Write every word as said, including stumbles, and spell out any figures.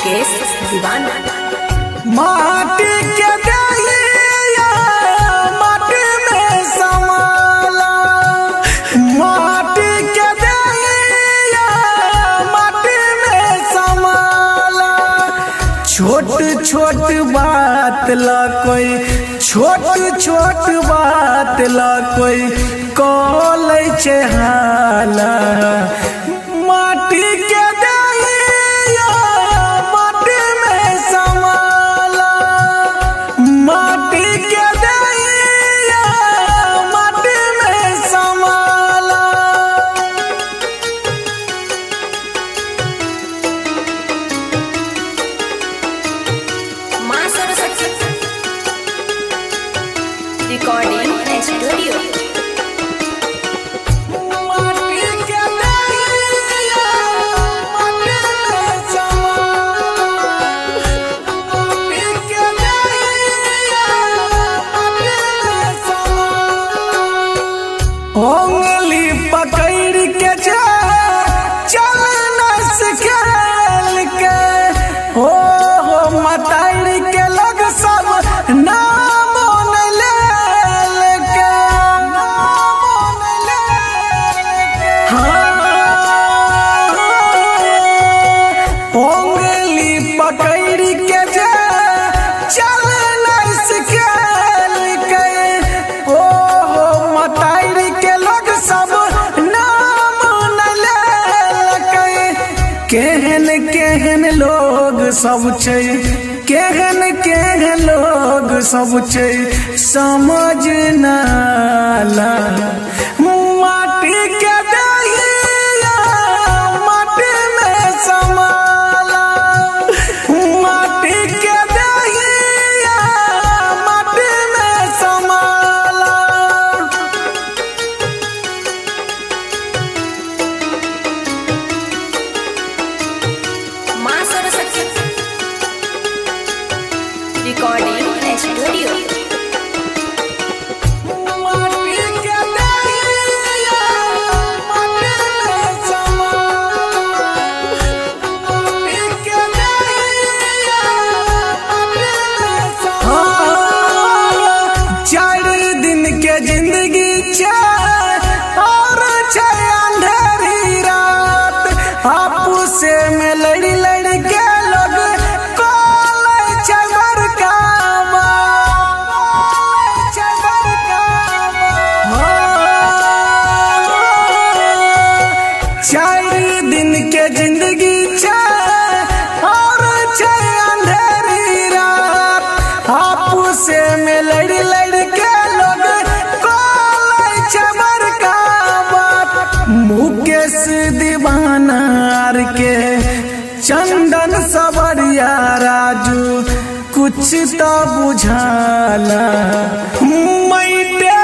मुकेश दीवाना। माटी के दहिया माटी में समाला, माटी के दहिया माटी में समाला। छोट छोट बात ला कोई, छोट छोट बात ला कोई कॉले छे हाला। माटी के दहिया माटी में समाला, माटी के दहिया माटी में समाला। माँ सरस्वती रिकॉर्डिंग स्टूडियो। उंगली पकड़ के जा चलना सिखाल के, हो हो मताड़ के लग सब नाम ले के, नाम ले हाँ। उंगली पकड़ के जा चलना सिखाल के, हो हो मताड़ के लोग सब नाम न ले। केहन केहन लोग सब छै, केहन केहन लोग सब छै समझ नाला। माटी के दहिया माटी में समाला, माटी के दहिया माटी में समाला। माँ सरस्वती रिकॉर्डिंग स्टूडियो। माटी के दहिया माटी में समाला, माटी के दहिया माटी में समाला। चार दिन के जिंदगी छै और छै अंधेरी रात। आपू से में लड़ी लड़ी के लोग कोले छै बड़का बात, कोले छै बड़का बात। चार दिन के जिंदगी छै और छै अंधेरी रात। आपू से में लड़ी लड़ी के लोग कोले छै बड़का बात। मुकेश दीवाना आर के चंदन सवरिया राजू कुछ तो बुझाला। मैटे